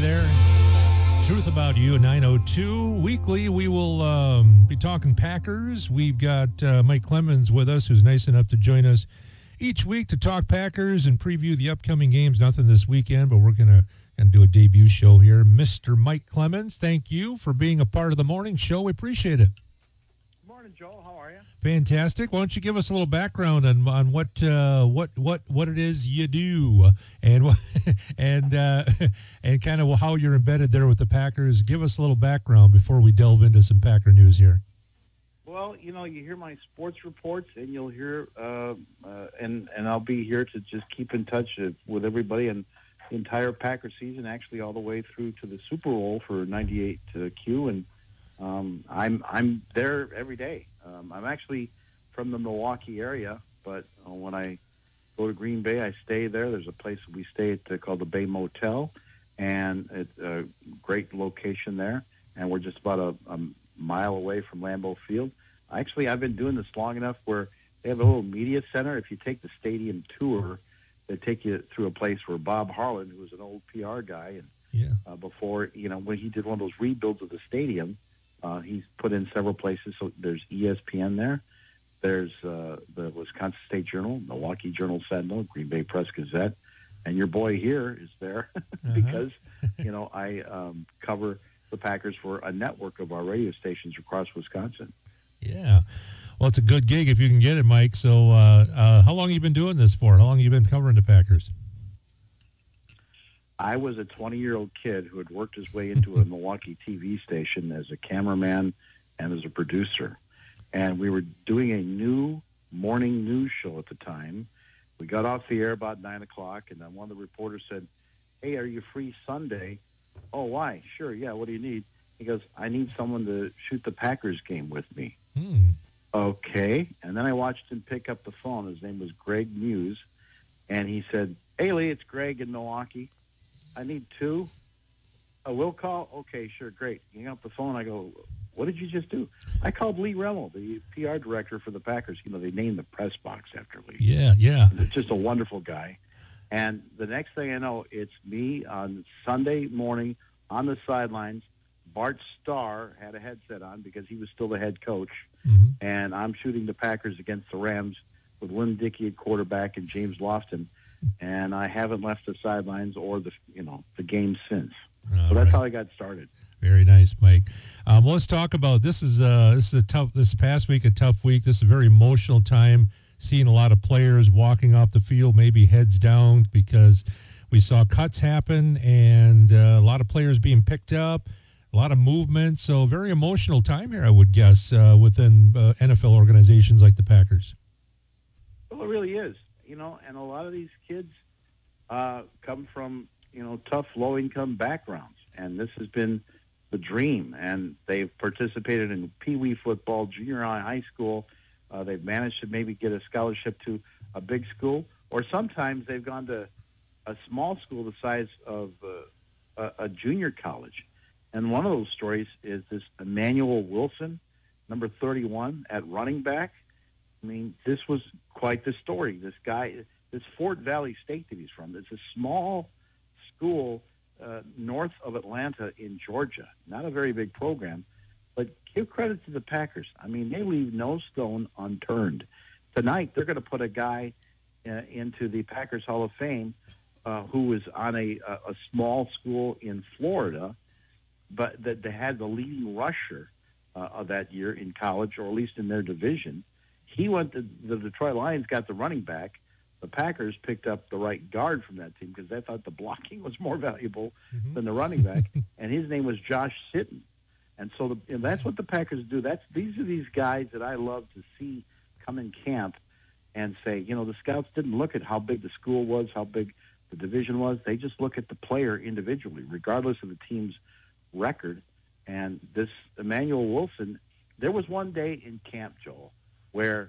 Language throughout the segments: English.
there. Truth About You at 9:02. Weekly, we will be talking Packers. We've got Mike Clemens with us, who's nice enough to join us each week to talk Packers and preview the upcoming games. Nothing this weekend, but we're going to do a debut show here. Mr. Mike Clemens, thank you for being a part of the morning show. We appreciate it. Good morning, Joel. How are you? Fantastic. Why don't you give us a little background on what it is you do and and kind of how you're embedded there with the Packers. Give us a little background before we delve into some Packer news here. Well, you hear my sports reports, and you'll hear, and I'll be here to just keep in touch with everybody and the entire Packer season, actually all the way through to the Super Bowl for '98 Q, and I'm there every day. I'm actually from the Milwaukee area, but when I go to Green Bay, I stay there. There's a place we stay at called the Bay Motel, and it's a great location there. And we're just about a mile away from Lambeau Field. Actually, I've been doing this long enough where they have a little media center. If you take the stadium tour, they take you through a place where Bob Harlan, who was an old PR guy, and before, when he did one of those rebuilds of the stadium, he's put in several places. So there's ESPN there. There's the Wisconsin State Journal, Milwaukee Journal-Sentinel, Green Bay Press-Gazette, and your boy here is there because, I cover the Packers for a network of our radio stations across Wisconsin. Yeah. Well, it's a good gig if you can get it, Mike. So how long have you been doing this for? How long have you been covering the Packers? I was a 20-year-old kid who had worked his way into a Milwaukee TV station as a cameraman and as a producer. And we were doing a new morning news show at the time. We got off the air about 9 o'clock, and then one of the reporters said, "Hey, are you free Sunday?" "Oh, why? Sure, yeah, what do you need?" He goes, "I need someone to shoot the Packers game with me." Okay. And then I watched him pick up the phone. His name was Greg Muse. And he said, "Hey, Lee, it's Greg in Milwaukee. I need two. A will call? Okay, sure, great." Hang up the phone. I go, "What did you just do?" I called Lee Remmel, the PR director for the Packers. They named the press box after Lee. Yeah. It's just a wonderful guy. And the next thing I know, it's me on Sunday morning on the sidelines. Bart Starr had a headset on because he was still the head coach. Mm-hmm. And I'm shooting the Packers against the Rams with Lynn Dickey at quarterback and James Lofton. And I haven't left the sidelines or the game since. So that's how I got started. Very nice, Mike. Let's talk about this. This past week, a tough week. This is a very emotional time. Seeing a lot of players walking off the field, maybe heads down, because we saw cuts happen and a lot of players being picked up, a lot of movement. So very emotional time here, I would guess, within NFL organizations like the Packers. Well, it really is. And a lot of these kids come from, tough, low-income backgrounds. And this has been the dream. And they've participated in Pee Wee football, junior high school. They've managed to maybe get a scholarship to a big school. Or sometimes they've gone to a small school the size of a junior college. And one of those stories is this Emmanuel Wilson, number 31, at running back. I mean, this was quite the story. This guy, this Fort Valley State that he's from, it's a small school north of Atlanta in Georgia. Not a very big program, but give credit to the Packers. I mean, they leave no stone unturned. Tonight, they're going to put a guy into the Packers Hall of Fame who was on a small school in Florida, but that they had the leading rusher of that year in college, or at least in their division. He went to the Detroit Lions, got the running back. The Packers picked up the right guard from that team because they thought the blocking was more valuable than the running back, and his name was Josh Sitton. And so and that's what the Packers do. These are these guys that I love to see come in camp and say, the scouts didn't look at how big the school was, how big the division was. They just look at the player individually, regardless of the team's record. And this Emmanuel Wilson, there was one day in camp, Joel, where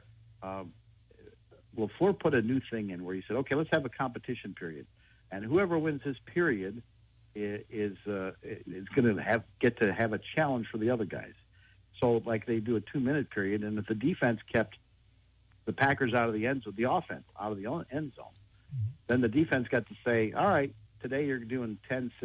LaFleur put a new thing in where he said, okay, let's have a competition period. And whoever wins this period is going to get to have a challenge for the other guys. So, like, they do a 2-minute period, and if the defense kept the Packers out of the end zone, the offense out of the end zone, then the defense got to say, all right, today you're doing 10 sit-ups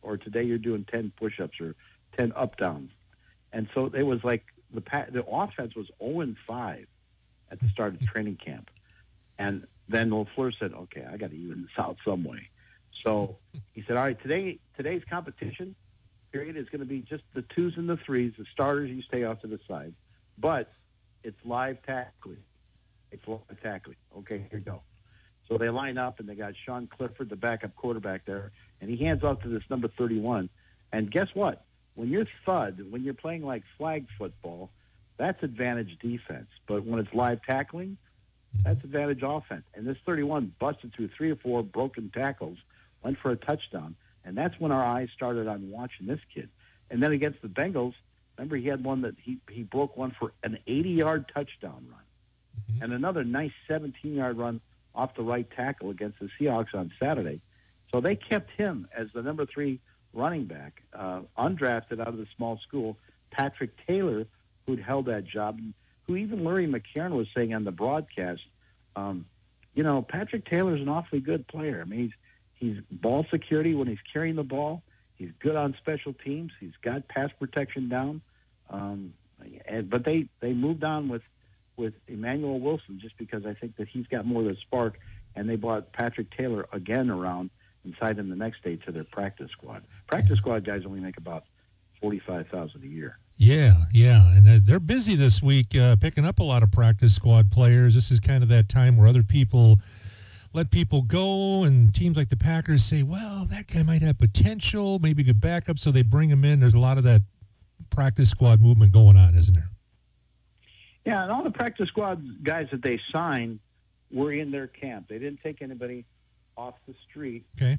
or today you're doing 10 push-ups or 10 up-downs. And so it was like the offense was 0-5 at the start of training camp. And then LaFleur said, okay, I got to even this out some way. So he said, all right, today's competition period is going to be just the 2s and the 3s. The starters, you stay off to the side. But it's live tackling. Okay, here you go. So they line up, and they got Sean Clifford, the backup quarterback there, and he hands off to this number 31. And guess what? When you're when you're playing like flag football, that's advantage defense. But when it's live tackling, that's advantage offense. And this 31 busted through 3 or 4 broken tackles, went for a touchdown. And that's when our eyes started on watching this kid. And then against the Bengals, remember he had one that he broke one for an 80-yard touchdown run. And another nice 17-yard run off the right tackle against the Seahawks on Saturday. So they kept him as the number 3 running back, undrafted out of the small school. Patrick Taylor, who'd held that job, who even Larry McCarron was saying on the broadcast, Patrick Taylor's an awfully good player. I mean, he's ball security when he's carrying the ball. He's good on special teams. He's got pass protection down. But they moved on with Emmanuel Wilson just because I think that he's got more of the spark, and they brought Patrick Taylor again around and signed him the next day to their practice squad. Practice squad guys only make about $45,000 a year. Yeah, and they're busy this week picking up a lot of practice squad players. This is kind of that time where other people let people go, and teams like the Packers say, well, that guy might have potential, maybe good backup, so they bring him in. There's a lot of that practice squad movement going on, isn't there? Yeah, and all the practice squad guys that they signed were in their camp. They didn't take anybody off the street. Okay.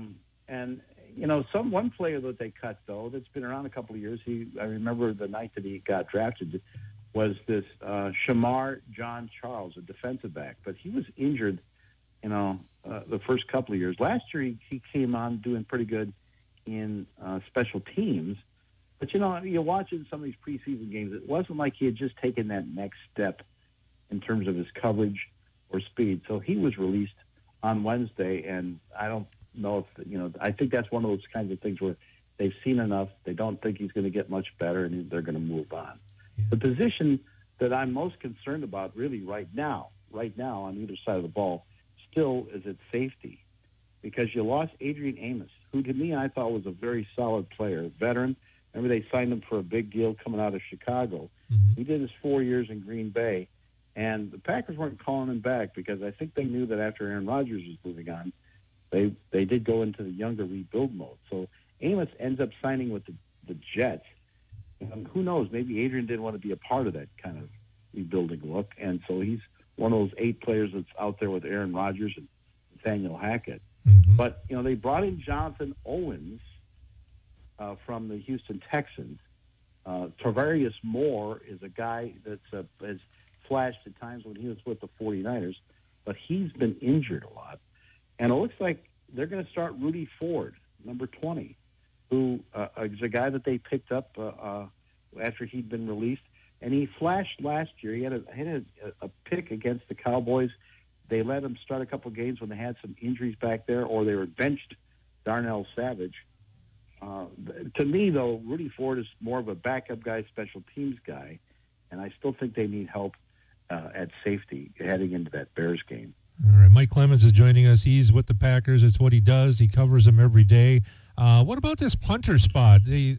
One player that they cut, though, that's been around a couple of years, I remember the night that he got drafted, was this Shamar John Charles, a defensive back. But he was injured, the first couple of years. Last year, he came on doing pretty good in special teams. But, you're watching some of these preseason games, it wasn't like he had just taken that next step in terms of his coverage or speed. So he was released on Wednesday, and I don't know if, I think that's one of those kinds of things where they've seen enough, they don't think he's going to get much better, and they're going to move on. Yeah. The position that I'm most concerned about really right now on either side of the ball still is at safety, because you lost Adrian Amos, who to me I thought was a very solid player, veteran. Remember, they signed him for a big deal coming out of Chicago. Mm-hmm. He did his 4 years in Green Bay, and the Packers weren't calling him back because I think they knew that after Aaron Rodgers was moving on, they did go into the younger rebuild mode. So Amos ends up signing with the Jets. Who knows? Maybe Adrian didn't want to be a part of that kind of rebuilding look, and so he's one of those 8 players that's out there with Aaron Rodgers and Nathaniel Hackett. Mm-hmm. But, they brought in Jonathan Owens from the Houston Texans. Tarvarius Moore is a guy that's has flashed at times when he was with the 49ers, but he's been injured a lot. And it looks like they're going to start Rudy Ford, number 20, who is a guy that they picked up after he'd been released. And he flashed last year. He had a pick against the Cowboys. They let him start a couple games when they had some injuries back there, or they were benched Darnell Savage. To me, though, Rudy Ford is more of a backup guy, special teams guy, and I still think they need help at safety heading into that Bears game. All right, Mike Clemens is joining us. He's with the Packers. It's what he does. He covers them every day. What about this punter spot? They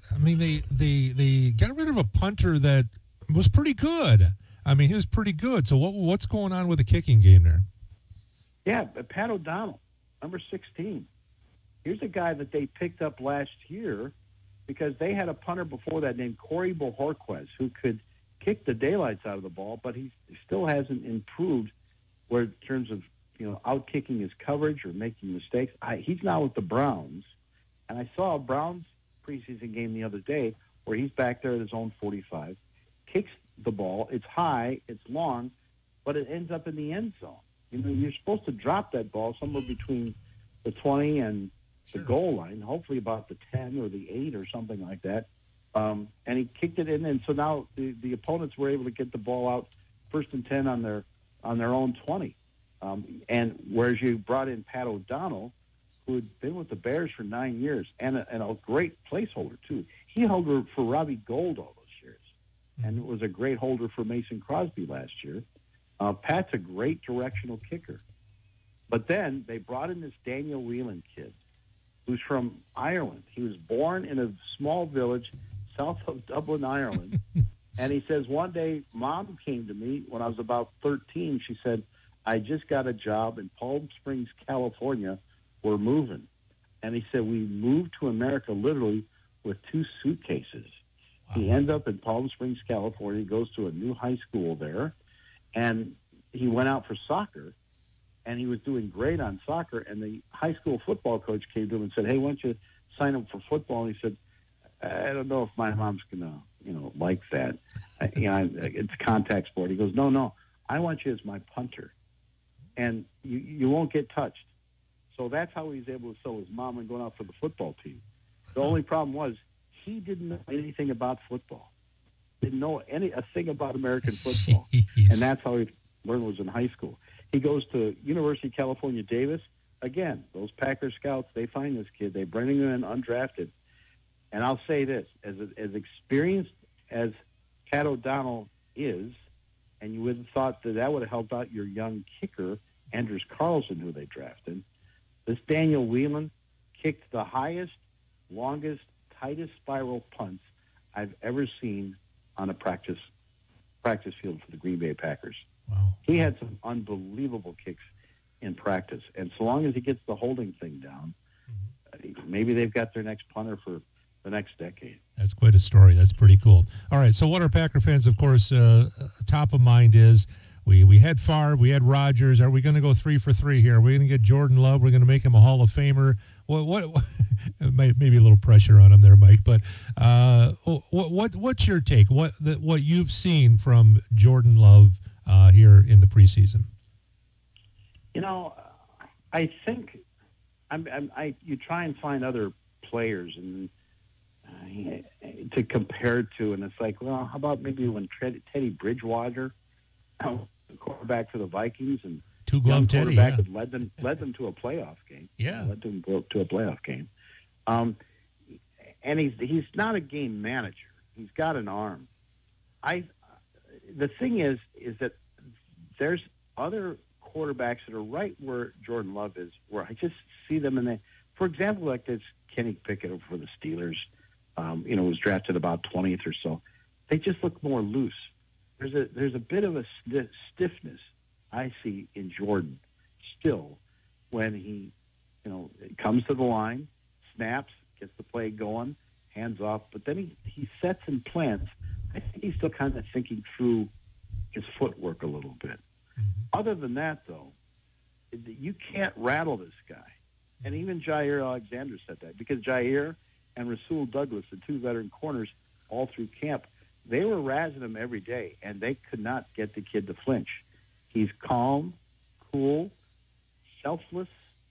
got rid of a punter that was pretty good. I mean, he was pretty good. So what's going on with the kicking game there? Yeah, Pat O'Donnell, number 16. Here's a guy that they picked up last year because they had a punter before that named Corey Bojorquez who could kick the daylights out of the ball, but he still hasn't improved in terms of out-kicking his coverage or making mistakes. He's now with the Browns, and I saw a Browns preseason game the other day where he's back there at his own 45, kicks the ball. It's high, it's long, but it ends up in the end zone. You're supposed to drop that ball somewhere between the 20 and the goal line, hopefully about the 10 or the 8 or something like that. And he kicked it in, and so now the opponents were able to get the ball out 1st and 10 on their own 20. And whereas you brought in Pat O'Donnell, who had been with the Bears for 9 years and a great placeholder, too. He held her for Robbie Gould all those years and was a great holder for Mason Crosby last year. Pat's a great directional kicker. But then they brought in this Daniel Whelan kid who's from Ireland. He was born in a small village south of Dublin, Ireland. And he says, one day, Mom came to me when I was about 13. She said, I just got a job in Palm Springs, California. We're moving. And he said, we moved to America literally with 2 suitcases. Wow. He ends up in Palm Springs, California, goes to a new high school there, and he went out for soccer, and he was doing great on soccer, and the high school football coach came to him and said, hey, why don't you sign up for football? And he said, I don't know if my mom's going to, like that. It's contact sport. He goes, no, I want you as my punter, and you won't get touched. So that's how he was able to sell his mom and going out for the football team. The only problem was he didn't know anything about football. Didn't know a thing about American football. Jeez. And that's how he learned was in high school. He goes to University of California, Davis. Again, those Packer scouts, they find this kid. They bring him in undrafted. And I'll say this, as experienced as Cat O'Donnell is, and you would have thought that would have helped out your young kicker, Anders Carlson, who they drafted. This Daniel Whelan kicked the highest, longest, tightest spiral punts I've ever seen on a practice field for the Green Bay Packers. Wow. He had some unbelievable kicks in practice. And so long as he gets the holding thing down, maybe they've got their next punter for the next decade. That's quite a story. That's pretty cool. All right, so what our Packer fans, of course, top of mind is we had Favre, we had Rodgers. Are we going to go 3 for 3 here? Are we going to get Jordan Love? We're going to make him a Hall of Famer. What maybe a little pressure on him there, Mike. But what's your take? What you've seen from Jordan Love here in the preseason? I think you try and find other players and to compare to, and it's like, well, how about maybe when Teddy Bridgewater, the quarterback for the Vikings, and two-glove Teddy, quarterback that led them to a playoff game. Yeah, led them to a playoff game. And he's not a game manager. He's got an arm. The thing is that there's other quarterbacks that are right where Jordan Love is, where I just see them in for example, like this Kenny Pickett for the Steelers, was drafted about 20th or so. They just look more loose. There's a bit of a stiffness I see in Jordan still when he, comes to the line, snaps, gets the play going, hands off, but then he sets and plants. I think he's still kind of thinking through his footwork a little bit. Mm-hmm. Other than that, though, you can't rattle this guy. And even Jair Alexander said that, because Jair and Rasul Douglas, the 2 veteran corners, all through camp, they were razzing him every day, and they could not get the kid to flinch. He's calm, cool, selfless.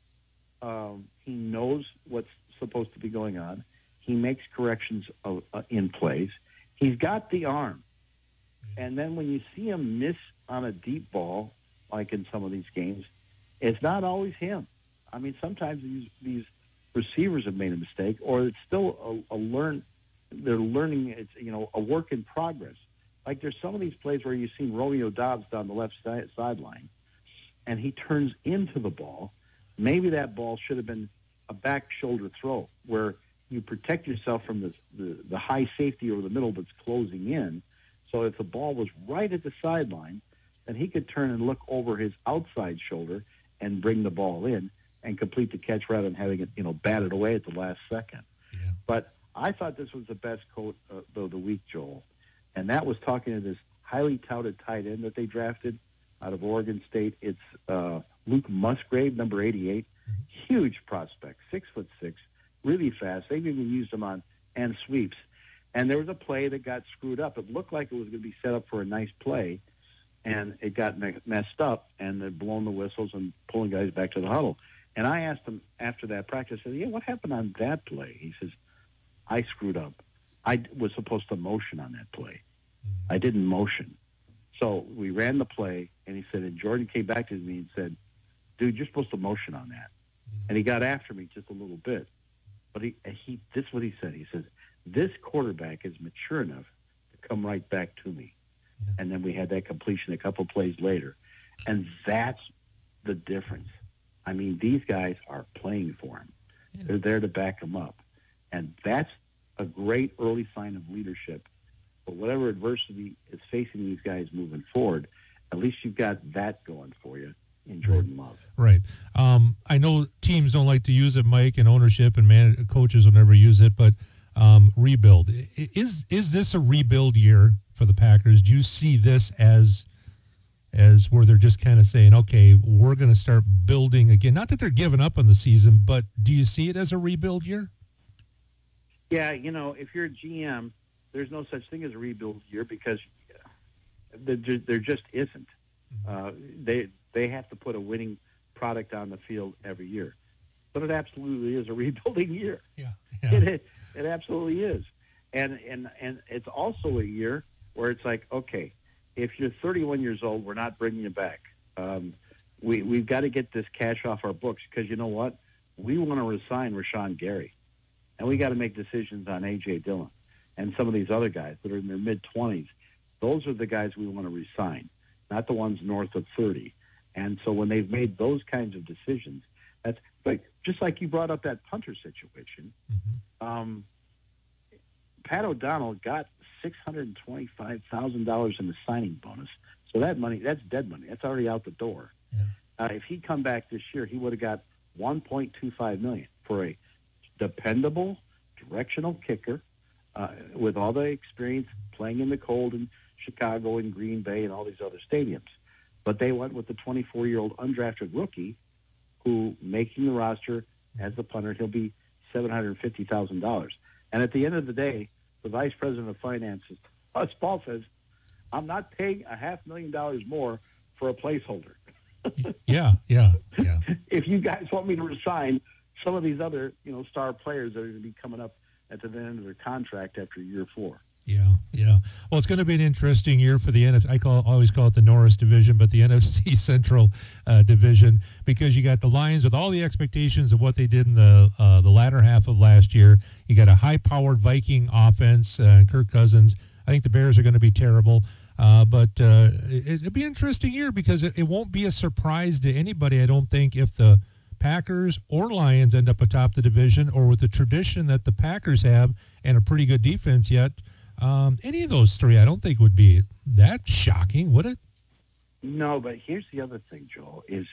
He knows what's supposed to be going on. He makes corrections in plays. He's got the arm. And then when you see him miss on a deep ball, like in some of these games, it's not always him. I mean, sometimes these receivers have made a mistake, or it's still they're learning. It's a work in progress. Like there's some of these plays where you've seen Romeo Doubs down the left sideline, and he turns into the ball. Maybe that ball should have been a back shoulder throw where you protect yourself from the high safety over the middle that's closing in. So if the ball was right at the sideline, then he could turn and look over his outside shoulder and bring the ball in and complete the catch rather than having it, batted away at the last second. Yeah. But I thought this was the best quote of the week, Joel. And that was talking to this highly touted tight end that they drafted out of Oregon State. It's Luke Musgrave, number 88. Mm-hmm. Huge prospect, 6'6", really fast. They've even used him on and sweeps. And there was a play that got screwed up. It looked like it was going to be set up for a nice play, and it got messed up, and they're blowing the whistles and pulling guys back to the huddle. And I asked him after that practice, I said, yeah, what happened on that play? He says, I screwed up. I was supposed to motion on that play. I didn't motion. So we ran the play, and he said, and Jordan came back to me and said, dude, you're supposed to motion on that. and he got after me just a little bit. But this is what he said. He says, this quarterback is mature enough to come right back to me. Yeah. And then we had that completion a couple plays later. And that's the difference. I mean, these guys are playing for him. Yeah. They're there to back him up. And that's a great early sign of leadership. But whatever adversity is facing these guys moving forward, at least you've got that going for you in Jordan Love. Right. I know teams don't like to use it, Mike, and ownership and coaches will never use it, but rebuild. Is this a rebuild year for the Packers? Do you see this as where they're just kind of saying, okay, we're going to start building again? Not that they're giving up on the season, but do you see it as a rebuild year? Yeah, if you're a GM, there's no such thing as a rebuild year because there just isn't. They have to put a winning product on the field every year. But it absolutely is a rebuilding year. Yeah. It absolutely is. And it's also a year where it's like, okay, if you're 31 years old, we're not bringing you back. We've got to get this cash off our books because you know what? We want to resign Rashawn Gary. And we got to make decisions on A.J. Dillon and some of these other guys that are in their mid-20s. Those are the guys we want to resign, not the ones north of 30. And so when they've made those kinds of decisions, that's like just like you brought up that punter situation. Mm-hmm. Pat O'Donnell got $625,000 in the signing bonus. So that money, that's dead money. That's already out the door. Yeah. If he'd come back this year, he would have got $1.25 million for a dependable, directional kicker with all the experience playing in the cold in Chicago and Green Bay and all these other stadiums. But they went with the 24-year-old undrafted rookie who, making the roster as the punter, he'll be $750,000. And at the end of the day, the vice president of finances, Paul, says, I'm not paying $500,000 more for a placeholder. Yeah. If you guys want me to resign some of these other, star players that are going to be coming up at the end of their contract after year 4. Yeah. Well, it's going to be an interesting year for the NFC. I always call it the Norris division, but the NFC Central division, because you got the Lions with all the expectations of what they did in the latter half of last year. You got a high-powered Viking offense, Kirk Cousins. I think the Bears are going to be terrible, but it'll be an interesting year because it won't be a surprise to anybody, I don't think, if the Packers or Lions end up atop the division, or with the tradition that the Packers have and a pretty good defense yet. Any of those three, I don't think would be that shocking, would it? No, but here's the other thing, Joel, is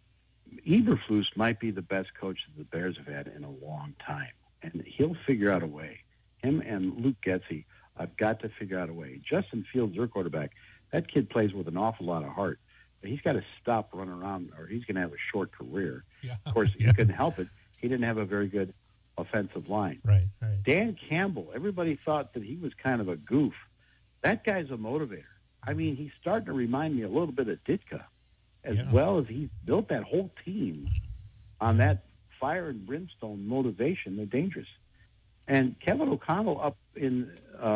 Eberflus might be the best coach that the Bears have had in a long time, and he'll figure out a way. Him and Luke Getsy have got to figure out a way. Justin Fields, their quarterback, that kid plays with an awful lot of heart, but he's got to stop running around or he's going to have a short career. Yeah. Of course, he couldn't help it. He didn't have a very good offensive line. Right. Dan Campbell, everybody thought that he was kind of a goof. That guy's a motivator. I mean, he's starting to remind me a little bit of Ditka, as well as he's built that whole team on that fire and brimstone motivation. They're dangerous. And Kevin O'Connell up in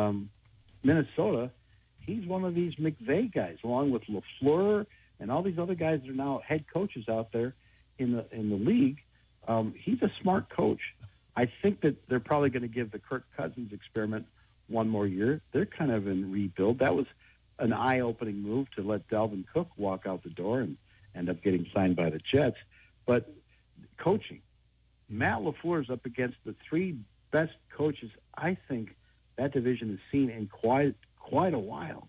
Minnesota, he's one of these McVay guys, along with LaFleur and all these other guys that are now head coaches out there in the league. He's a smart coach. I think that they're probably going to give the Kirk Cousins experiment one more year. They're kind of in rebuild. That was an eye-opening move to let Dalvin Cook walk out the door and end up getting signed by the Jets. But coaching, Matt LaFleur is up against the three best coaches I think that division has seen in quite a while.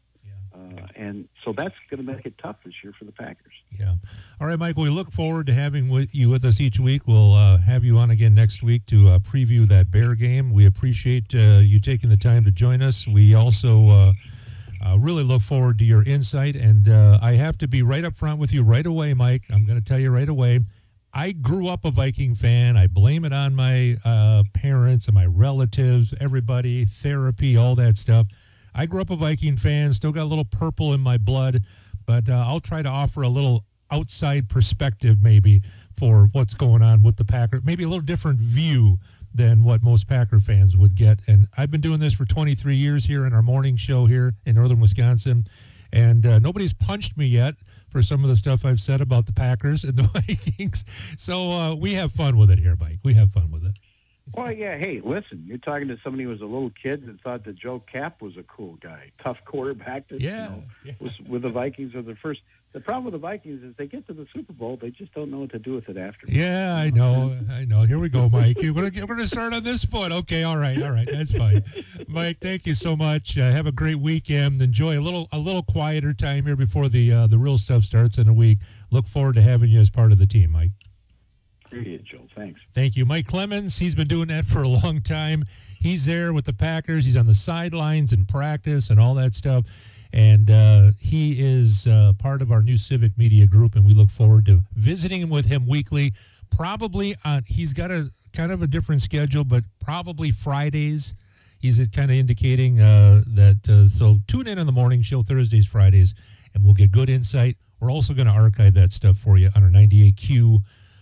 And so that's going to make it tough this year for the Packers. Yeah. All right, Mike, we look forward to having you with us each week. We'll have you on again next week to preview that Bear game. We appreciate you taking the time to join us. We also really look forward to your insight. And I have to be right up front with you right away, Mike. I'm going to tell you right away. I grew up a Viking fan. I blame it on my parents and my relatives, everybody, therapy, all that stuff. I grew up a Viking fan, still got a little purple in my blood, but I'll try to offer a little outside perspective maybe for what's going on with the Packers, maybe a little different view than what most Packer fans would get. And I've been doing this for 23 years here in our morning show here in northern Wisconsin, And nobody's punched me yet for some of the stuff I've said about the Packers and the Vikings. So we have fun with it here, Mike. We have fun with it. Well, yeah. Hey, listen, you're talking to somebody who was a little kid and thought that Joe Kapp was a cool guy, tough quarterback that was with the Vikings or the first. The problem with the Vikings is they get to the Super Bowl, they just don't know what to do with it after. Yeah, I know. Here we go, Mike. We're gonna start on this foot. Okay, all right, that's fine. Mike, thank you so much. Have a great weekend. Enjoy a little quieter time here before the real stuff starts in a week. Look forward to having you as part of the team, Mike. Appreciate it, Joe. Thanks. Thank you. Mike Clemens, he's been doing that for a long time. He's there with the Packers. He's on the sidelines in practice and all that stuff. And he is part of our new Civic Media Group, and we look forward to visiting with him weekly. Probably he's got a kind of a different schedule, but probably Fridays. He's kind of indicating that. So tune in on the morning show, Thursdays, Fridays, and we'll get good insight. We're also going to archive that stuff for you on our 98Q.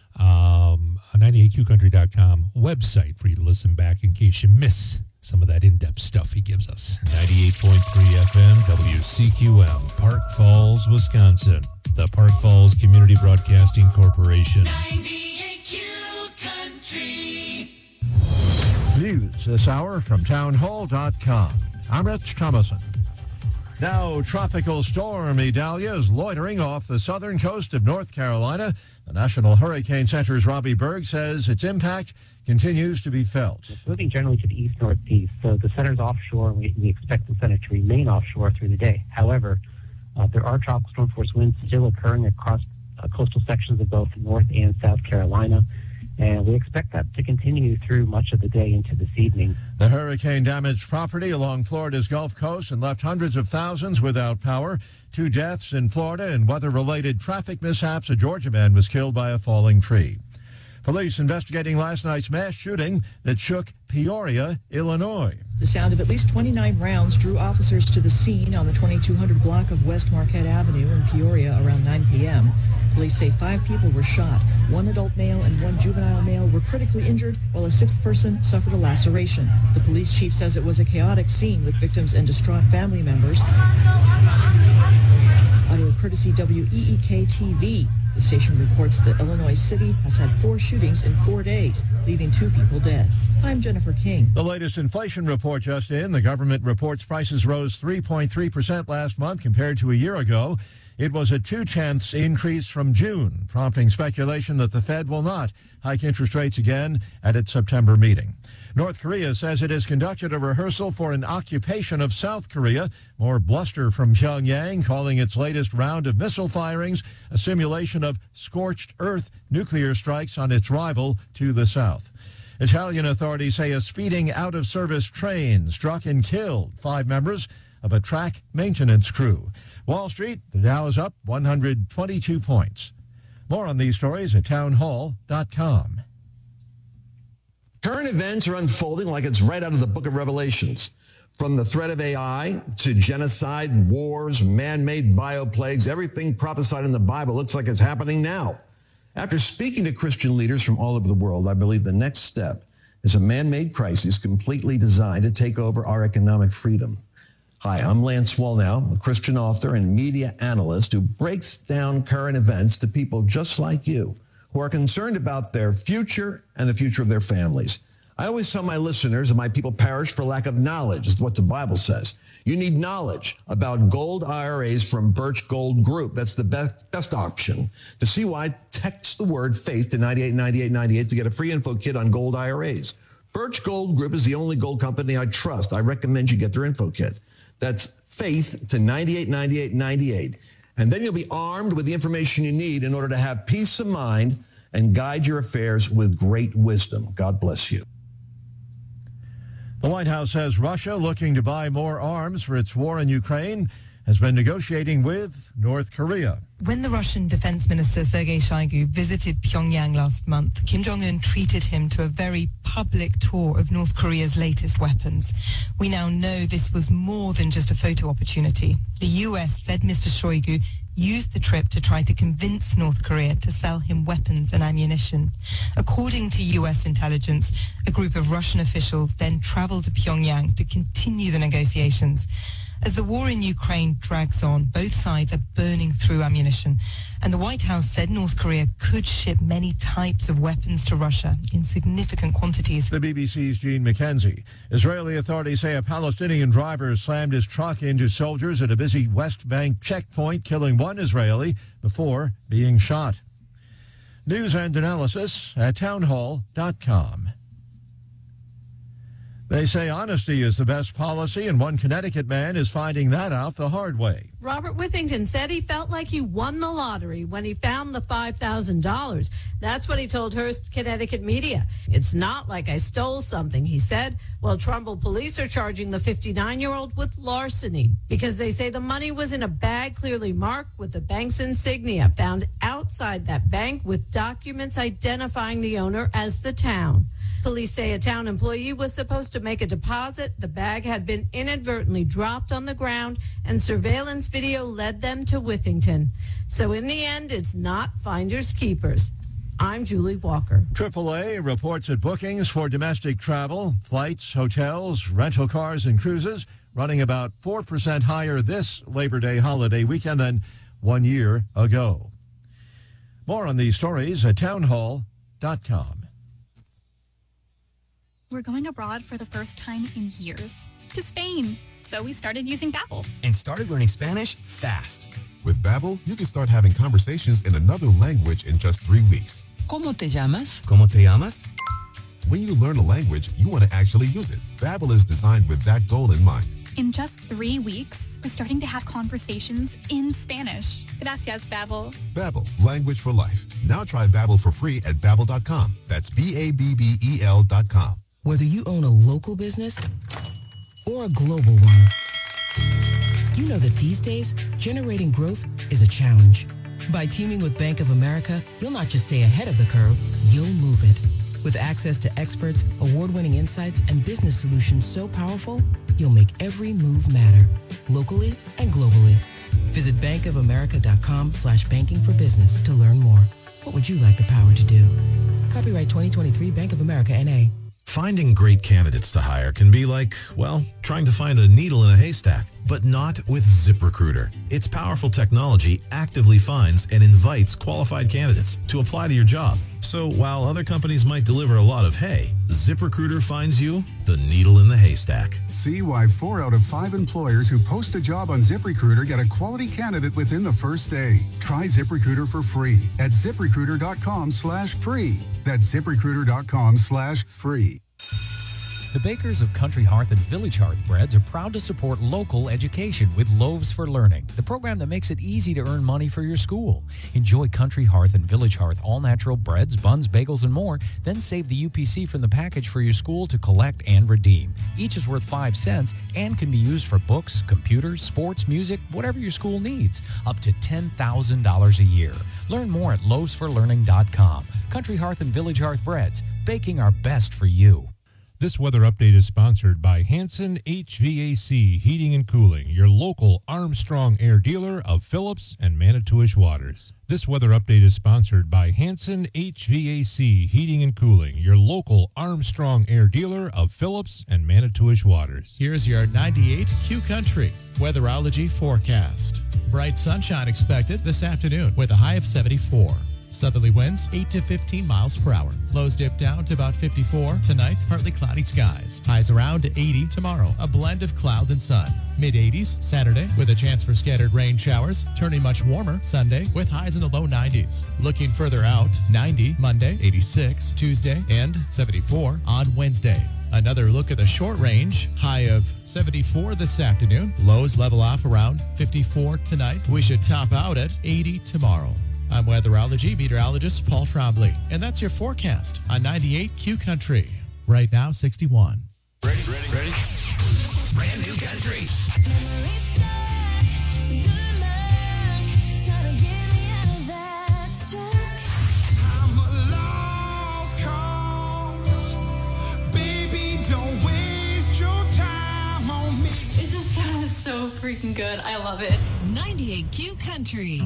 98QCountry.com website for you to listen back in case you miss some of that in-depth stuff he gives us. 98.3 FM WCQM, Park Falls, Wisconsin. The Park Falls Community Broadcasting Corporation. 98Q Country. News this hour from townhall.com. I'm Rich Thomason. Now, Tropical Storm Idalia is loitering off the southern coast of North Carolina. The National Hurricane Center's Robbie Berg says its impact continues to be felt. It's moving generally to the east-northeast, so the center's offshore, and we expect the center to remain offshore through the day. However, there are tropical storm force winds still occurring across coastal sections of both North and South Carolina, and we expect that to continue through much of the day into this evening. The hurricane damaged property along Florida's Gulf Coast and left hundreds of thousands without power. 2 deaths in Florida and weather-related traffic mishaps. A Georgia man was killed by a falling tree. Police investigating last night's mass shooting that shook Peoria, Illinois. The sound of at least 29 rounds drew officers to the scene on the 2200 block of West Marquette Avenue in Peoria around 9 p.m. Police say 5 people were shot. 1 adult male and 1 juvenile male were critically injured, while a 6th person suffered a laceration. The police chief says it was a chaotic scene with victims and distraught family members. Audio courtesy WEEK-TV. The station reports that Illinois City has had 4 shootings in 4 days, leaving 2 people dead. I'm Jennifer King. The latest inflation report just in. The government reports prices rose 3.3% last month compared to a year ago. It was a 0.2 increase from June, prompting speculation that the Fed will not hike interest rates again at its September meeting. North Korea says it has conducted a rehearsal for an occupation of South Korea. More bluster from Pyongyang, calling its latest round of missile firings a simulation of scorched earth nuclear strikes on its rival to the south. Italian authorities say a speeding out-of-service train struck and killed 5 members of a track maintenance crew. Wall Street, the Dow is up 122 points. More on these stories at townhall.com. Current events are unfolding like it's right out of the book of Revelations. From the threat of AI to genocide, wars, man-made bioplagues, everything prophesied in the Bible looks like it's happening now. After speaking to Christian leaders from all over the world, I believe the next step is a man-made crisis completely designed to take over our economic freedom. Hi, I'm Lance Wallnau, a Christian author and media analyst who breaks down current events to people just like you who are concerned about their future and the future of their families. I always tell my listeners that my people perish for lack of knowledge, is what the Bible says. You need knowledge about gold IRAs from Birch Gold Group. That's the best option. To see why, text the word faith to 989898 to get a free info kit on gold IRAs. Birch Gold Group is the only gold company I trust. I recommend you get their info kit. That's faith to 989898. And then you'll be armed with the information you need in order to have peace of mind and guide your affairs with great wisdom. God bless you. The White House says Russia, looking to buy more arms for its war in Ukraine, has been negotiating with North Korea. When the Russian Defense Minister Sergei Shoigu visited Pyongyang last month, Kim Jong-un treated him to a very public tour of North Korea's latest weapons. We now know this was more than just a photo opportunity. The U.S. said Mr. Shoigu used the trip to try to convince North Korea to sell him weapons and ammunition. According to U.S. intelligence, a group of Russian officials then traveled to Pyongyang to continue the negotiations. As the war in Ukraine drags on, both sides are burning through ammunition. And the White House said North Korea could ship many types of weapons to Russia in significant quantities. The BBC's Gene McKenzie. Israeli authorities say a Palestinian driver slammed his truck into soldiers at a busy West Bank checkpoint, killing one Israeli before being shot. News and analysis at townhall.com. They say honesty is the best policy, and one Connecticut man is finding that out the hard way. Robert Withington said he felt like he won the lottery when he found the $5,000. That's what he told Hearst Connecticut media. It's not like I stole something, he said. Well, Trumbull police are charging the 59-year-old with larceny because they say the money was in a bag clearly marked with the bank's insignia found outside that bank with documents identifying the owner as the town. Police say a town employee was supposed to make a deposit. The bag had been inadvertently dropped on the ground, and surveillance video led them to Withington. So in the end, it's not finders keepers. I'm Julie Walker. AAA reports that bookings for domestic travel, flights, hotels, rental cars, and cruises running about 4% higher this Labor Day holiday weekend than 1 year ago. More on these stories at townhall.com. We're going abroad for the first time in years, to Spain. So we started using Babbel. And started learning Spanish fast. With Babbel, you can start having conversations in another language in just 3 weeks. ¿Cómo te llamas? ¿Cómo te llamas? When you learn a language, you want to actually use it. Babbel is designed with that goal in mind. In just 3 weeks, we're starting to have conversations in Spanish. Gracias, Babbel. Babbel, language for life. Now try Babbel for free at Babbel.com. That's Babbel.com. Whether you own a local business or a global one, you know that these days, generating growth is a challenge. By teaming with Bank of America, you'll not just stay ahead of the curve, you'll move it. With access to experts, award-winning insights, and business solutions so powerful, you'll make every move matter, locally and globally. Visit bankofamerica.com/banking for business to learn more. What would you like the power to do? Copyright 2023 Bank of America, N.A. Finding great candidates to hire can be like, well, trying to find a needle in a haystack, but not with ZipRecruiter. Its powerful technology actively finds and invites qualified candidates to apply to your job. So while other companies might deliver a lot of hay, ZipRecruiter finds you the needle in the haystack. See why 4 out of 5 employers who post a job on ZipRecruiter get a quality candidate within the first day. Try ZipRecruiter for free at ZipRecruiter.com/free. That's ZipRecruiter.com/free. The bakers of Country Hearth and Village Hearth Breads are proud to support local education with Loaves for Learning, the program that makes it easy to earn money for your school. Enjoy Country Hearth and Village Hearth all-natural breads, buns, bagels, and more. Then save the UPC from the package for your school to collect and redeem. Each is worth 5 cents and can be used for books, computers, sports, music, whatever your school needs. Up to $10,000 a year. Learn more at loavesforlearning.com. Country Hearth and Village Hearth Breads, baking our best for you. This weather update is sponsored by Hanson HVAC Heating and Cooling, your local Armstrong Air dealer of Phillips and Manitowish Waters. This weather update is sponsored by Hanson HVAC Heating and Cooling, your local Armstrong Air dealer of Phillips and Manitowish Waters. Here's your 98 Q Country weatherology forecast. Bright sunshine expected this afternoon with a high of 74. Southerly winds 8 to 15 miles per hour. Lows dip down to about 54 tonight. Partly cloudy skies. Highs around 80 tomorrow. A blend of clouds and sun. Mid-80s Saturday with a chance for scattered rain showers. Turning much warmer Sunday with highs in the low 90s. Looking further out, 90 Monday, 86 Tuesday, and 74 on Wednesday. Another look at the short range. High of 74 this afternoon. Lows level off around 54 tonight. We should top out at 80 tomorrow. I'm weatherology meteorologist Paul Trombley, and that's your forecast on 98 Q Country. Right now, 61. Ready? Brand new country. I'm a lost cause. Baby, don't waste your time on me. It just sounds so freaking good. I love it. 98 Q Country.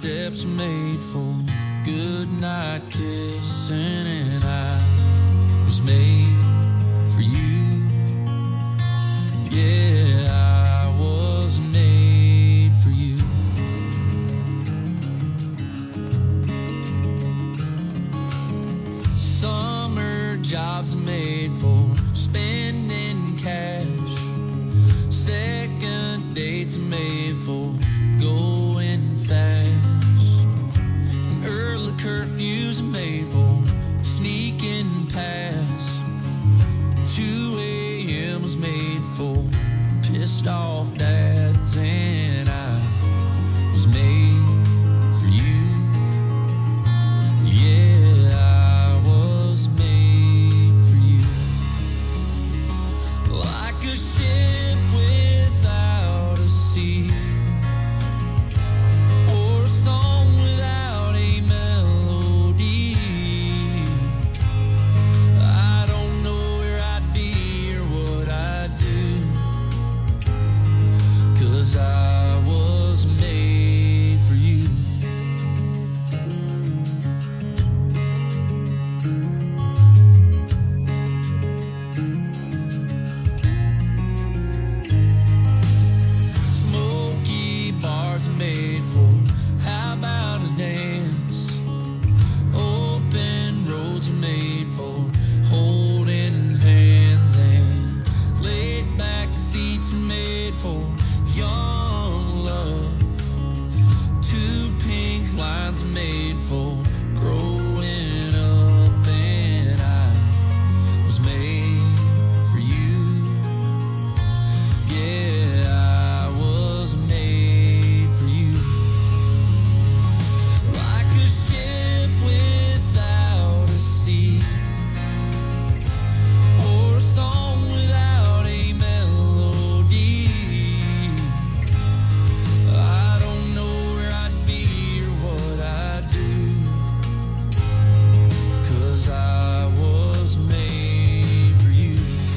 steps made for good night kissing, and I was made for you. Yeah, I was made for you. Summer jobs made for spending cash. Second dates made for going fast. And early curfews made for sneaking past. 2 a.m. was made for pissed off dads, and I was made for you. Yeah, I was made for you. Like a ship without a sea, or a song without a melody. I don't know where I'd be or what I'd do, 'cause I was made for you. Smoky bars made for how about a dance? Open roads are made for holding hands, and laid back seats are made for young love. 2 pink lines are made for growing up, and I was made for you. Yeah, I was made for you. Like a ship without a sea, or a song without a melody. I don't know where I'd be or what I'd do, 'cause I was made for you.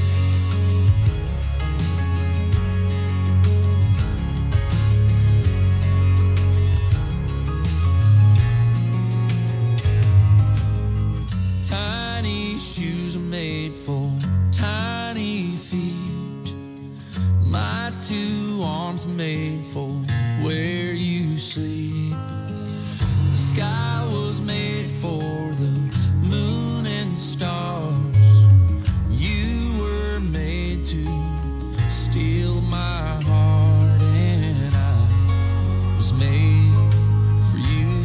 Tiny shoes are made for tiny feet. My 2 arms made for where you sleep. The sky was made for the moon and stars. You were made to steal my heart, and I was made for you.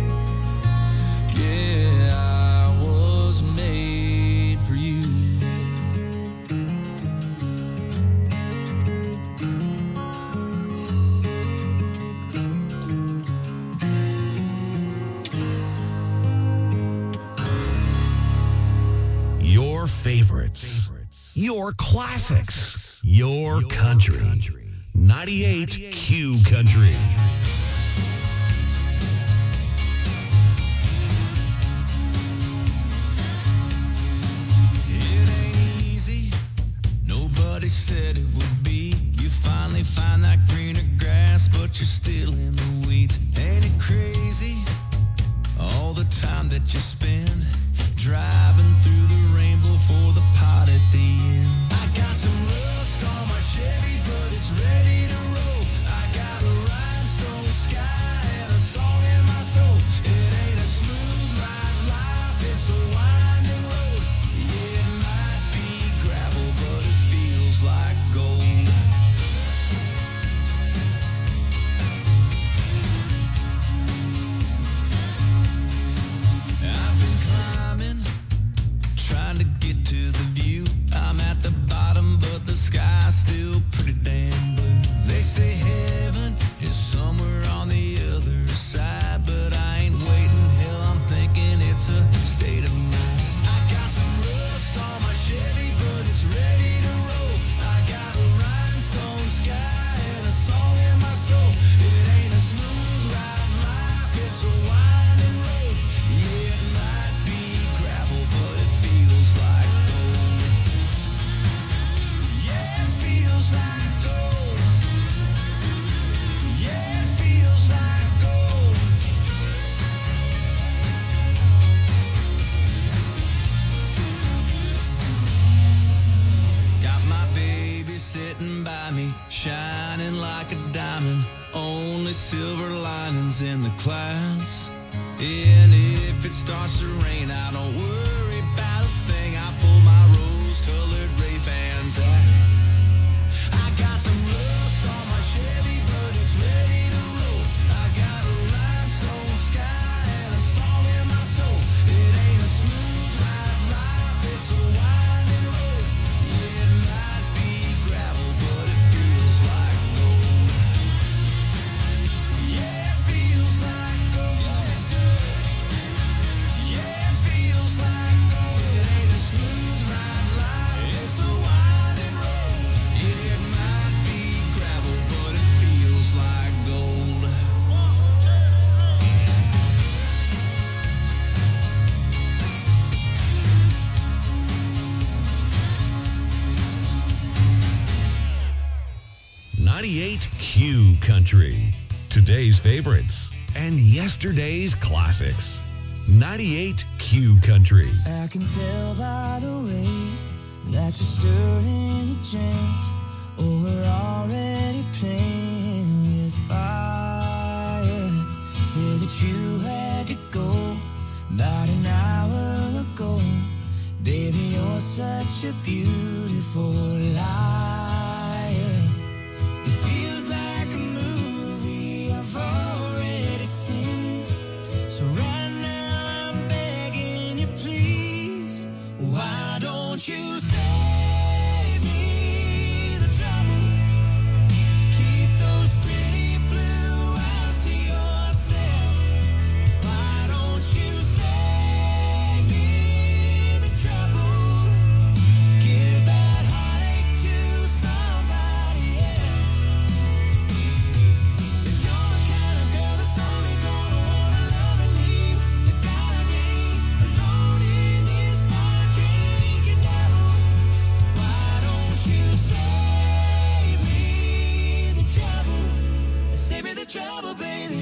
Yeah, I was made for you. Your favorites. Your classics. Your country. 98 Q Country. It ain't easy, nobody said it would be. You finally find that greener grass, but you're still in the weeds. Ain't it crazy, all the time that you spend driving through the rainbow for the pot at the end? I got some rust on my Chevy, but it's ready to roll. I got a rhinestone sky and a song in my soul. It ain't a smooth ride life, it's a winding road. Yeah, it might be gravel, but it feels like gold. I've been climbing, stars in the clouds. And if it starts to rain, I don't worry about a thing. I pull my rose-colored Ray-Bans out. I got some rust on my Chevy, but it's ready to roll. I got a rhinestone sky and a song in my soul. It ain't a smooth ride life, it's a winding road. Yeah, it might be gravel, but it feels like gold. Yeah, it feels like gold. Yeah, it feels like gold. It ain't a smooth ride life, it's a winding road. Yeah, it might be gravel, but it feels like gold. Q Country. Today's favorites and yesterday's classics. 98 Q Country. I can tell by the way that you're stirring your drink. Oh, we're already playing with fire. Say that you had to go about an hour ago. Baby, you're such a beautiful liar. It feels like a movie I've already seen. So right now I'm begging you, please. Why don't you save me the trouble? Keep those pretty blue eyes to yourself. Why don't you save me the trouble? Give that heartache to somebody else. If you're the kind of girl that's only gonna wanna love and leave, you got me alone in this bar drinking devil. Why don't you save me the trouble? Save me the trouble, baby.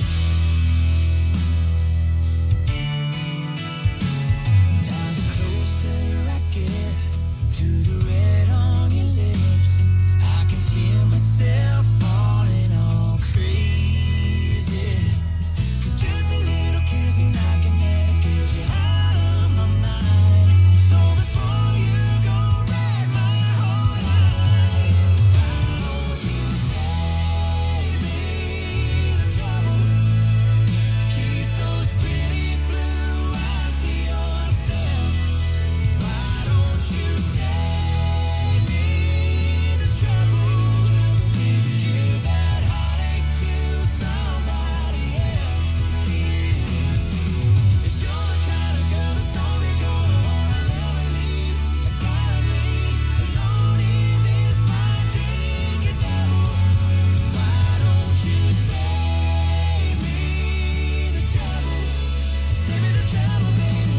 Now the closer I get to the red on your lips, I can feel myself falling all crazy. 'Cause just a little kiss and I can never get you out of my mind. So before you go wreck my whole life, why don't you save me the trouble? Keep those pretty blue eyes to yourself. Why don't you save me the trouble? Give that heartache to somebody else. If you're the kind of girl that's only gonna wanna love and leave, you got me alone in this bar drinking devil. Why don't you save me the trouble? Save me the trouble, baby.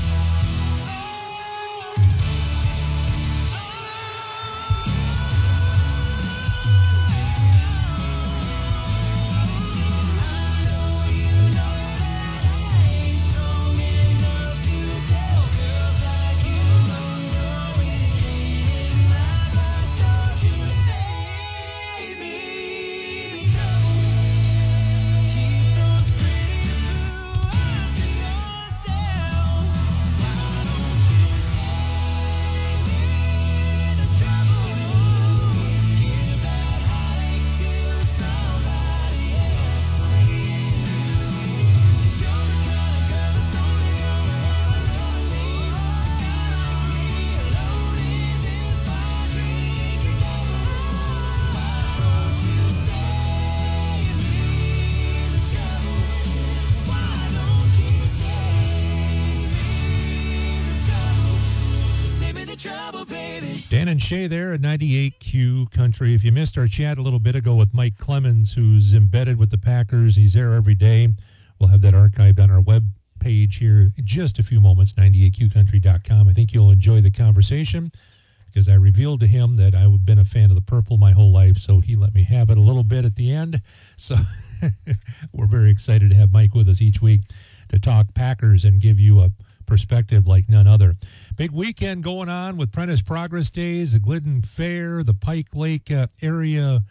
Dan and Shay there at 98 Q Country. If you missed our chat a little bit ago with Mike Clemens, who's embedded with the Packers, he's there every day. We'll have that archived on our web page here in just a few moments, 98qcountry.com. I think you'll enjoy the conversation because I revealed to him that I've been a fan of the purple my whole life, so he let me have it a little bit at the end. So we're very excited to have Mike with us each week to talk Packers and give you a perspective like none other. Big weekend going on with Prentice Progress Days, the Glidden Fair, the Pike Lake area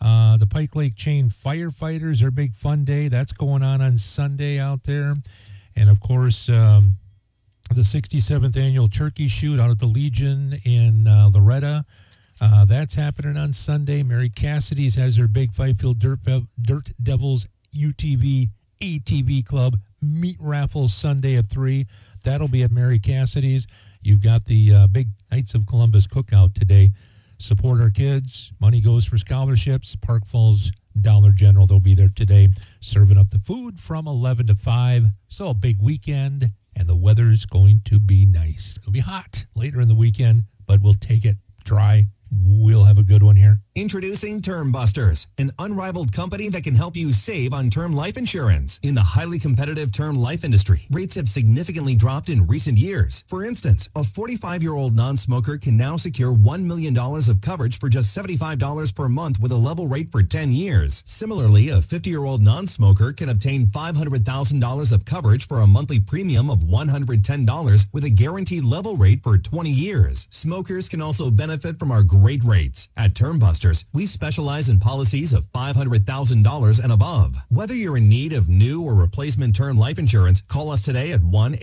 The Pike Lake Chain Firefighters, their big fun day. That's going on Sunday out there. And, of course, the 67th Annual Turkey Shoot out at the Legion in Loretta. That's happening on Sunday. Mary Cassidy's has her big Fifield Dirt Devils UTV ATV Club meat raffle Sunday at 3. That'll be at Mary Cassidy's. You've got the big Knights of Columbus cookout today. Support our kids. Money goes for scholarships. Park Falls Dollar General, they'll be there today serving up the food from 11 to 5. So a big weekend, and the weather's going to be nice. It's going to be hot later in the weekend, but we'll take it dry. We'll have a good one here. Introducing Term Busters, an unrivaled company that can help you save on term life insurance. In the highly competitive term life industry, rates have significantly dropped in recent years. For instance, a 45-year-old non-smoker can now secure $1 million of coverage for just $75 per month with a level rate for 10 years. Similarly, a 50-year-old non-smoker can obtain $500,000 of coverage for a monthly premium of $110 with a guaranteed level rate for 20 years. Smokers can also benefit from our great rates. At Term Busters, we specialize in policies of $500,000 and above. Whether you're in need of new or replacement term life insurance, call us today at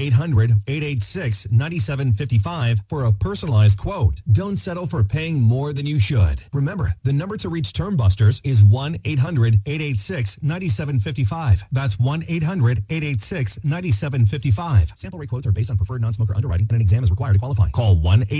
1-800-886-9755 for a personalized quote. Don't settle for paying more than you should. Remember, the number to reach Term Busters is 1-800-886-9755. That's 1-800-886-9755. Sample rate quotes are based on preferred non-smoker underwriting, and an exam is required to qualify. Call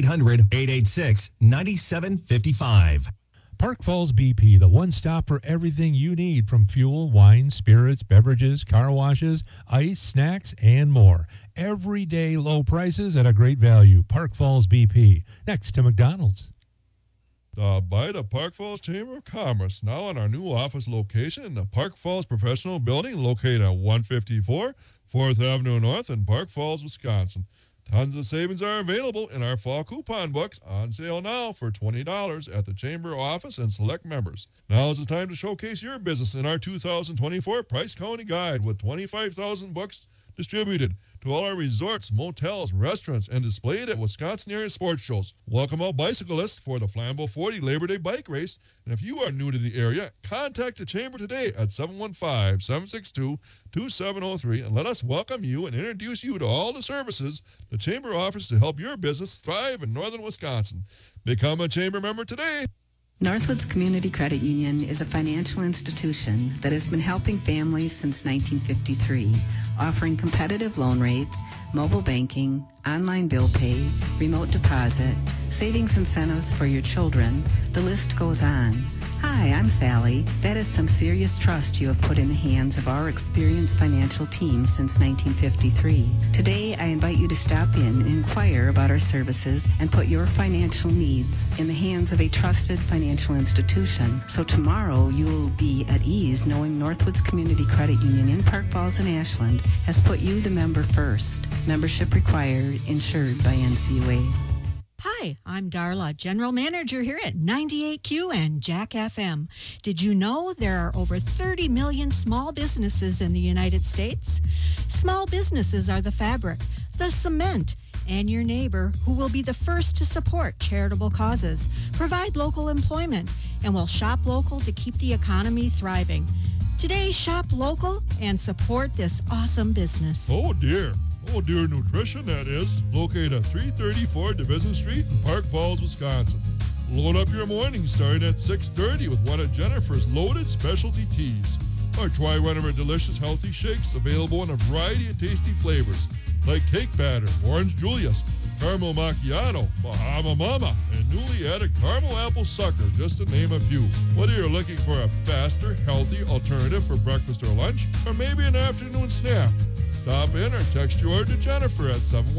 1-800-886-9755. Park Falls BP, the one stop for everything you need from fuel, wine, spirits, beverages, car washes, ice, snacks, and more. Everyday low prices at a great value. Park Falls BP, next to McDonald's. Stop by the Park Falls Chamber of Commerce, now in our new office location in the Park Falls Professional Building, located at 154 4th Avenue North in Park Falls, Wisconsin. Tons of savings are available in our fall coupon books, on sale now for $20 at the Chamber office and select members. Now is the time to showcase your business in our 2024 Price County Guide with 25,000 books distributed to all our resorts, motels, restaurants, and displayed at Wisconsin area sports shows. Welcome all bicyclists for the Flambeau 40 Labor Day bike race. And if you are new to the area, contact the Chamber today at 715-762-2703 and let us welcome you and introduce you to all the services the Chamber offers to help your business thrive in northern Wisconsin. Become a Chamber member today. Northwoods Community Credit Union is a financial institution that has been helping families since 1953, offering competitive loan rates, mobile banking, online bill pay, remote deposit, savings incentives for your children. The list goes on. Hi, I'm Sally. That is some serious trust you have put in the hands of our experienced financial team since 1953. Today, I invite you to stop in and inquire about our services and put your financial needs in the hands of a trusted financial institution. So tomorrow, you will be at ease knowing Northwoods Community Credit Union in Park Falls and Ashland has put you the member first. Membership required, insured by NCUA. Hi, I'm Darla, General Manager here at 98Q and Jack FM. Did you know there are over 30 million small businesses in the United States? Small businesses are the fabric, the cement, and your neighbor who will be the first to support charitable causes, provide local employment, and will shop local to keep the economy thriving. Today, shop local and support this awesome business. Oh dear Nutrition, that is, located at 334 Division Street in Park Falls, Wisconsin. Load up your morning starting at 6:30 with one of Jennifer's loaded specialty teas. Or try one of her delicious healthy shakes available in a variety of tasty flavors like cake batter, orange Julius, caramel macchiato, Bahama Mama, and newly added caramel apple sucker, just to name a few. Whether you're looking for a faster, healthy alternative for breakfast or lunch, or maybe an afternoon snack, stop in or text your order to Jennifer at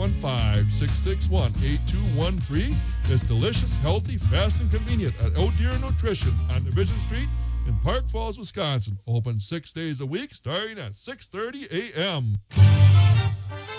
715-661-8213. It's delicious, healthy, fast, and convenient at Oh Dear Nutrition on Division Street in Park Falls, Wisconsin. Open 6 days a week starting at 6:30 a.m.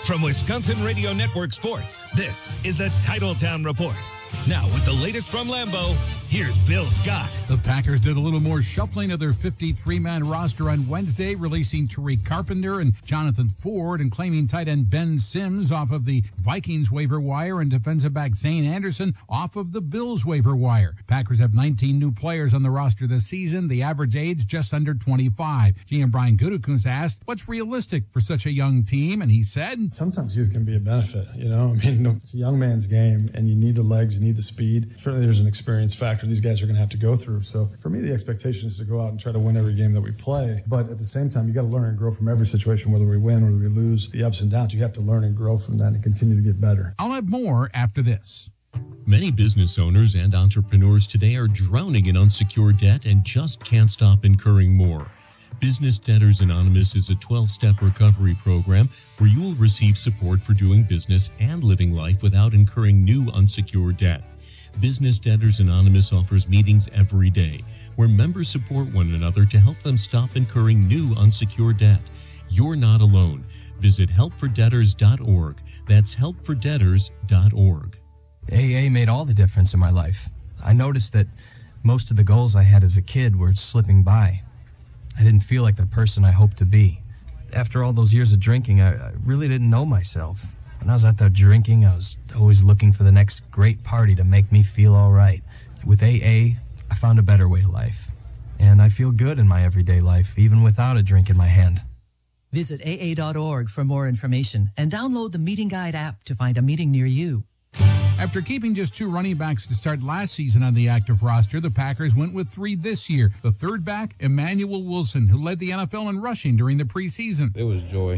From Wisconsin Radio Network Sports, this is the Titletown Report. Now, with the latest from Lambeau, here's Bill Scott. The Packers did a little more shuffling of their 53-man roster on Wednesday, releasing Tariq Carpenter and Jonathan Ford and claiming tight end Ben Sims off of the Vikings waiver wire and defensive back Zane Anderson off of the Bills waiver wire. Packers have 19 new players on the roster this season, the average age just under 25. GM Brian Gutekunst asked, what's realistic for such a young team? And he said, sometimes youth can be a benefit, you know? I mean, it's a young man's game, and you need the legs, you need the speed. Certainly there's an experience factor these guys are going to have to go through. So for me, the expectation is to go out and try to win every game that we play. But at the same time, you got to learn and grow from every situation, whether we win or we lose, the ups and downs. You have to learn and grow from that and continue to get better. I'll have more after this. Many business owners and entrepreneurs today are drowning in unsecured debt and just can't stop incurring more. Business Debtors Anonymous is a 12-step recovery program where you will receive support for doing business and living life without incurring new unsecured debt. Business Debtors Anonymous offers meetings every day where members support one another to help them stop incurring new unsecured debt. You're not alone. Visit helpfordebtors.org. That's helpfordebtors.org. AA made all the difference in my life. I noticed that most of the goals I had as a kid were slipping by. I didn't feel like the person I hoped to be. After all those years of drinking, I really didn't know myself. When I was out there drinking, I was always looking for the next great party to make me feel all right. With AA, I found a better way of life. And I feel good in my everyday life, even without a drink in my hand. Visit AA.org for more information and download the Meeting Guide app to find a meeting near you. After keeping just 2 running backs to start last season on the active roster, the Packers went with 3 this year. The third back, Emmanuel Wilson, who led the NFL in rushing during the preseason. It was joy.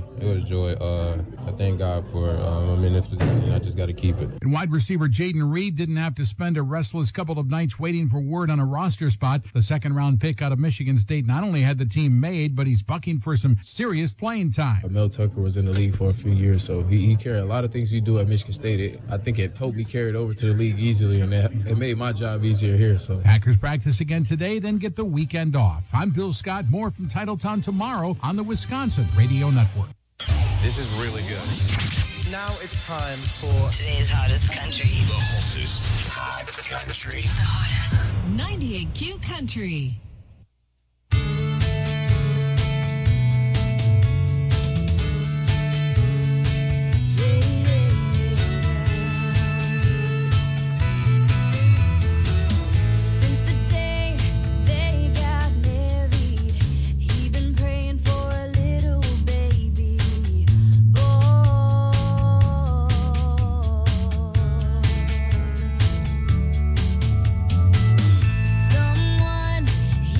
I thank God for I'm in this position. I just got to keep it. And wide receiver Jaden Reed didn't have to spend a restless couple of nights waiting for word on a roster spot. The second-round pick out of Michigan State not only had the team made, but he's bucking for some serious playing time. Mel Tucker was in the league for a few years, so he carried a lot of things we do at Michigan State. I think it helped me carry it over to the league easily, and it made my job easier here. So Packers practice again today, then get the weekend off. I'm Bill Scott. More from Titletown tomorrow on the Wisconsin Radio Network. This is really good. Now it's time for today's hottest country. The hottest hot country. The hottest 98Q Country. Someone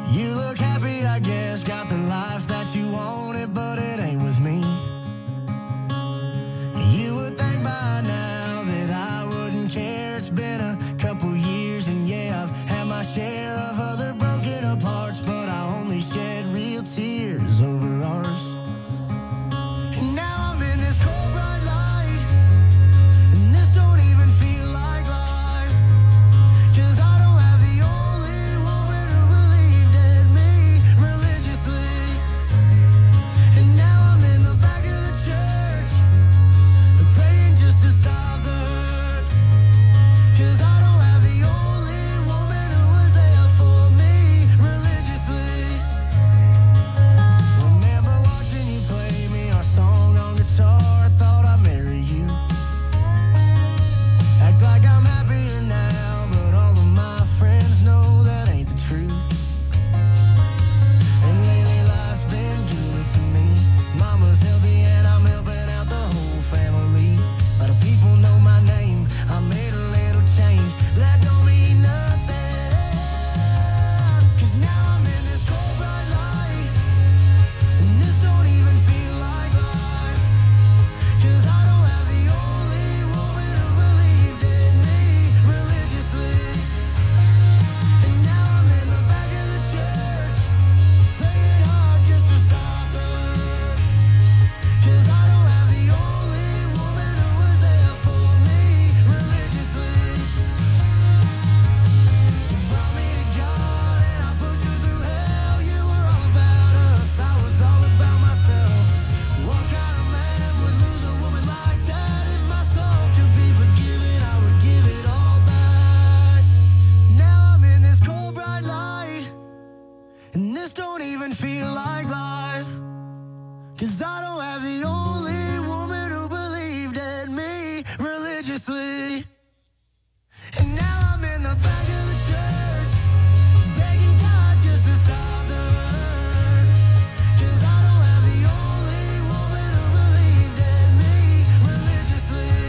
You look happy, I guess, got the life that you wanted, but it ain't with me. You would think by now that I wouldn't care. It's been a couple years, and yeah, I've had my share of other broken apart, but I only shed real tears over ours. And now I'm in this cold bright light, and this don't even feel like life, 'cause I don't have the only woman who believed in me religiously. And now I'm in the back of the church, praying just to stop the hurt, 'cause I don't have the only woman who was there for me religiously. Remember watching you play me our song on guitar, I thought I'd marry you. Act like I'm happier now, but all of my friends know that ain't the truth. And lately life's been good to me. Mama's healthy and I'm helping out the whole family. A lot of people know my name, I made a little change, but that don't mean nothing, 'cause now I'm in this cold bright light, and this don't even feel like life, 'cause I don't have the only woman who believed in me religiously. And now I'm in the back of the church, praying hard just to stop the hurt, 'cause I don't have the only woman who was there for me religiously. You brought me to God and I put you through hell. You were all about us, I was all about myself. What kind of man would lose a woman like that? If my soul could be forgiven, I would give it all back. Now I'm in this cold bright light, and this don't even feel like life, 'cause I don't have the only woman who believed in me religiously. And now I'm in the back of the church, begging God just to stop the hurt, 'cause I don't have the only woman who believed in me religiously.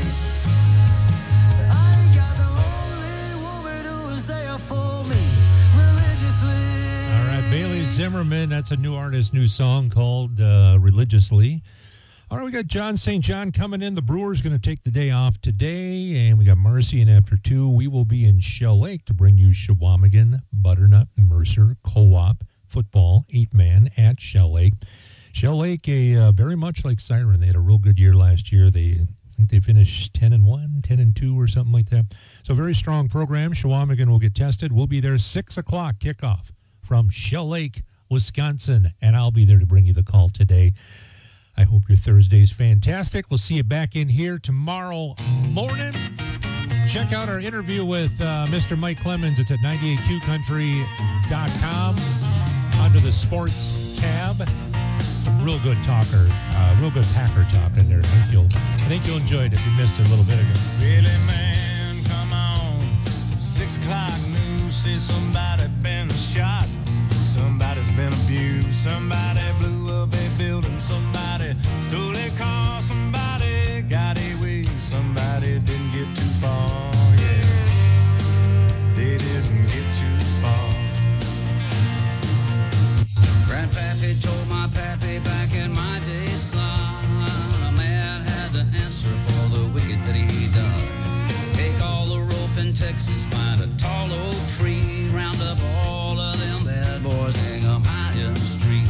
I ain't got the only woman who was there for me religiously. All right, Bailey Zimmerman. That's a new artist, new song called Religiously. All right, we got John St. John coming in. The Brewers going to take the day off today, and we got Marcy in after 2. We will be in Shell Lake to bring you Shawamigan, Butternut, Mercer, Co-op football, 8-man at Shell Lake. Shell Lake, very much like Siren. They had a real good year last year. I think they finished 10-1, 10-2 or something like that. So very strong program. Shawamigan will get tested. We'll be there 6 o'clock kickoff from Shell Lake, Wisconsin, and I'll be there to bring you the call today. I hope your Thursday's fantastic. We'll see you back in here tomorrow morning. Check out our interview with Mr. Mike Clemens. It's at 98QCountry.com under the sports tab. Real good talker, real good Packer talk in there. I think you'll enjoy it if you missed it a little bit ago. Really, man, come on. 6 o'clock news says somebody been shot. Somebody's been abused. Somebody blew up a building. Somebody stole a car. Somebody got away. Somebody didn't get too far. Yeah, they didn't get too far. Grandpappy told my pappy back in my day, son, a man had to answer for the wicked that he done. Take all the rope in Texas, find a tall oak tree, round up all of them bad boys, hang 'em high in the street.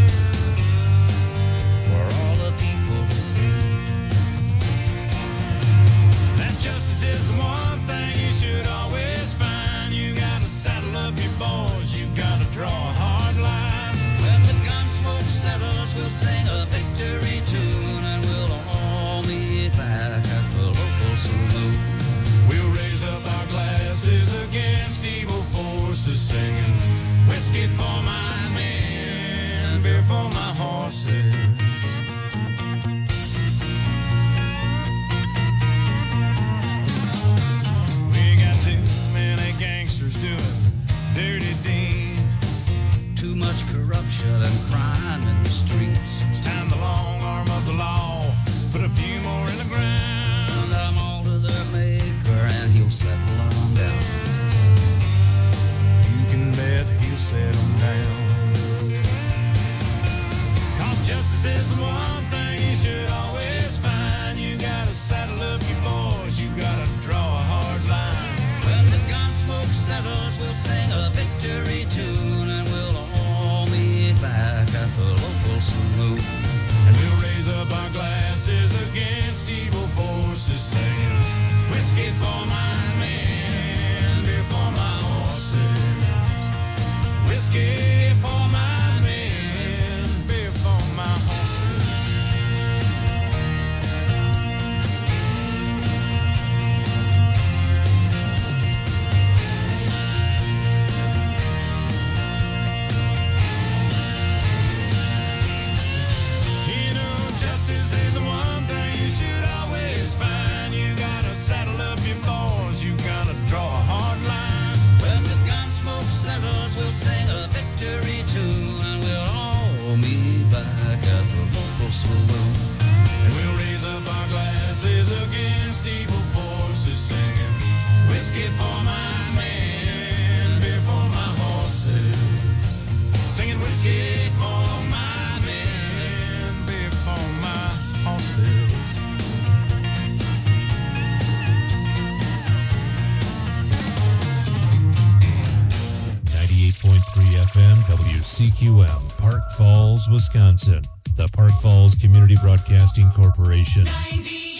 For all the people to see. That justice is the one thing you should always find. You gotta saddle up your boys. You gotta draw a hard line. When the gun smoke settles, we'll sing a victory tune, and we'll all meet back at the local saloon. We'll raise up our glasses against evil forces, singing whiskey for my men, beer for my horses. We got too many gangsters doing dirty deeds. Too much corruption and crime in the streets. It's time the long arm of the law put a few more in the ground. Send them all to their maker and he'll settle them down. You can bet he'll settle down. move. And we'll raise up our glasses against evil forces, singing whiskey for my men, beer for my horses. Whiskey for my men, beer for my horses. You know, justice is the one thing you should always find. You gotta saddle up your boys, you gotta draw a hard line. When the gun smoke settles, we'll sing a victory tune, and we'll all meet back at the local saloon. And we'll raise up our glasses against evil forces, singing whiskey for my men, beer for my horses. Singing whiskey for my men, beer for my horses. 98.3 FM, WCQM, Park Falls, Wisconsin. The Park Falls Community Broadcasting Corporation. 98